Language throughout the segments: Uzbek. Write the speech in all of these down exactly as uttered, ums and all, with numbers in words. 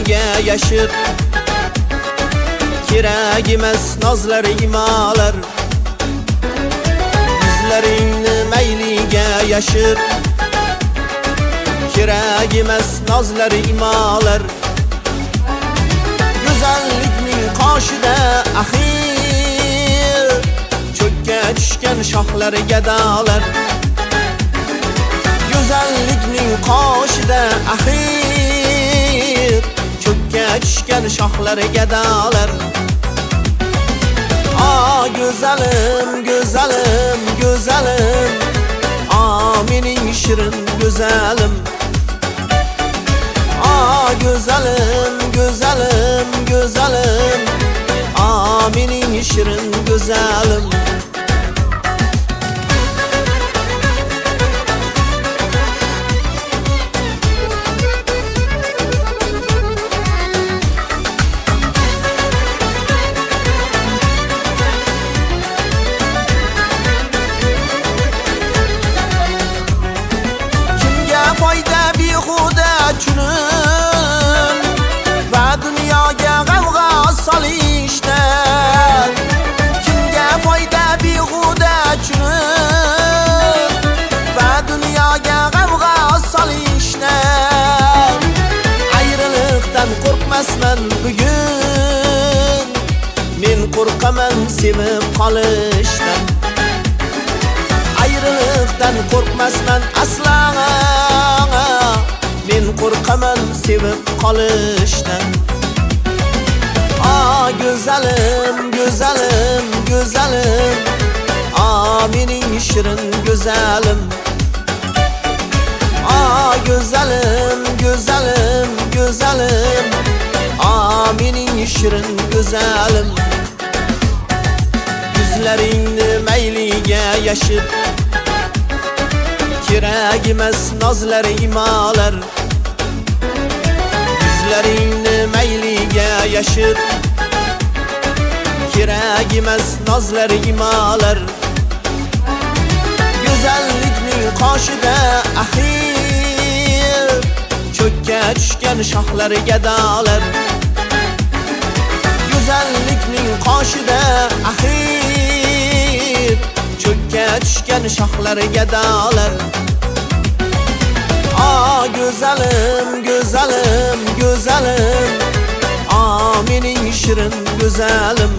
mayliga yashir, kerak emas nozlar imolar. Yuzlaringni mayliga yashir, kerak emas nozlar imolar. Go'zallikning qoshida axir cho'kka tushgan shoxlar gadolar. Go'zallikning qoshida axir cho'kka tushgan shoxlar gadolar. Ah go'zalim, go'zalim, go'zalim, ah mening shirin go'zalim. Ah go'zalim, go'zalim, go'zalim, ah mening shirin go'zalim. Foyda behuda chunim va dunyoga g'avg'o solishdan. Kimga foyda behuda chunim va dunyoga g'avg'o solishdan. Ayriliqdan qo'rqmasman bugun, men qo'rqaman sevib qolishdan. Ayriliqdan qo'rqmasman aslan, men qo'rqaman sevib qolishdan. Ah go'zalim, go'zalim, go'zalim, ah mening shirin go'zalim. Ah go'zalim, go'zalim, go'zalim, ah mening shirin go'zalim. Yuzlaringni mayliga yashir, kerak emas nozlar imolar. Yuzlaringni mayliga yashir, kerak emas nozlar imolar. Go'zallikning qoshida axir cho'kka tushgan shoxlar gadolar. Go'zallikning qoshida axir cho'kka tushgan shoxlar gadolar. Ah go'zalim, go'zalim, go'zalim, ah mening shirin go'zalim.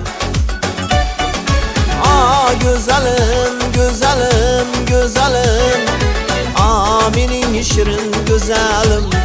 Ah go'zalim, go'zalim, go'zalim, ah mening shirin go'zalim.